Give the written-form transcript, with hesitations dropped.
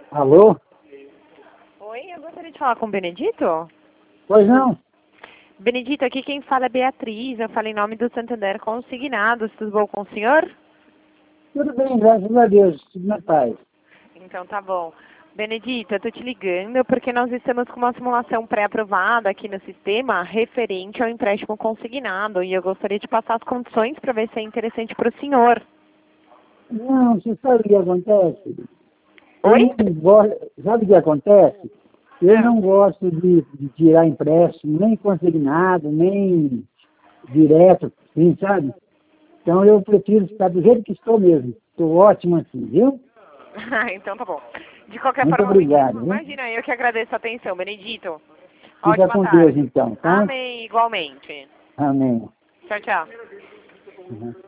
Alô? Oi, eu gostaria de falar com o Benedito. Pois não? Benedito, aqui quem fala é Beatriz. Eu falo em nome do Santander Consignados. Tudo bom com o senhor? Tudo bem, graças a Deus, tudo na paz. Então tá bom. Benedito, eu tô te ligando porque nós estamos com uma simulação pré-aprovada aqui no sistema referente ao empréstimo consignado e eu gostaria de passar as condições para ver se é interessante para o senhor. Não, você sabe o que acontece? Eu Oi? não gosto, sabe o que acontece? Eu não gosto de tirar empréstimo, nem consignado, nem direto, assim, sabe? Então eu prefiro ficar do jeito que estou mesmo. Estou ótimo assim, viu? Então tá bom. De qualquer Muito forma, obrigado, viu? imagina, eu que agradeço a atenção, Benedito. Fica Ótima com Deus tarde. então, tá? Amém, igualmente. Amém. Tchau, tchau. Uhum.